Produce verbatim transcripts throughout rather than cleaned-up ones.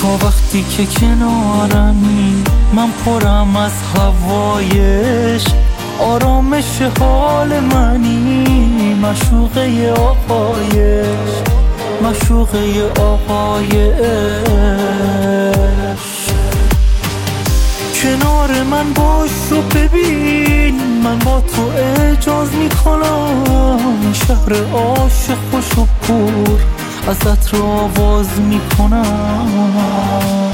تا وقتی که کنارمی من پرم از هوایش، آرامش حال منی، مشوقه آقایش، مشوقه آقایش. کنار من باش و ببین من با تو اعجاز میکنم، شهر عاشق خوش و پر ازت رو آواز میکنم.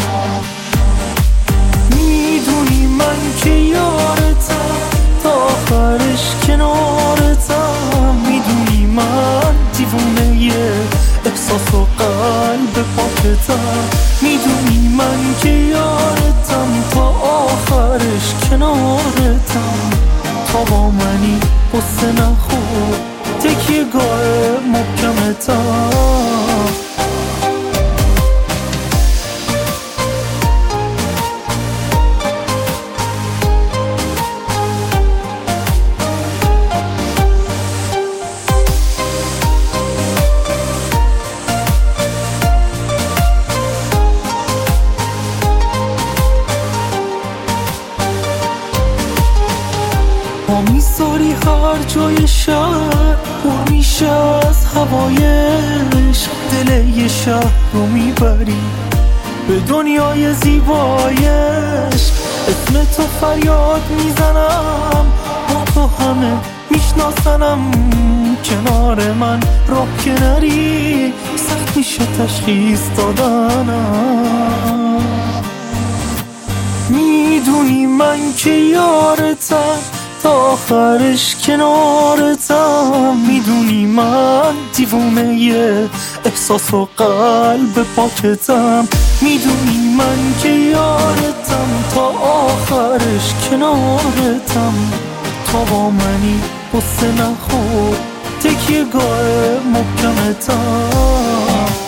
میدونی من که یارتم تا آخرش کنارتم، میدونی من دیوونه احساس و قلب پاکتم، میدونی من که یارتم تا آخرش کنارتم. تا با منی قصه نخور تکیه گاه محکمتم. ما میذاری هر جای شهر پر میشه از هوایش، دل یه شهر رو میبری به دنیای زیبایش. اسم تو فریاد میزنم با تو همه میشناسنم، کنار من راه که نری سخت میشه تشخیص دادنم. میدونی من که یارتم تا آخرش کنارتم، میدونی من دیوونه احساس و قلب پاکتم، میدونی من که یارتم تا آخرش کنارتم. تا با منی قصه نخور تکیه گاه محکمتم.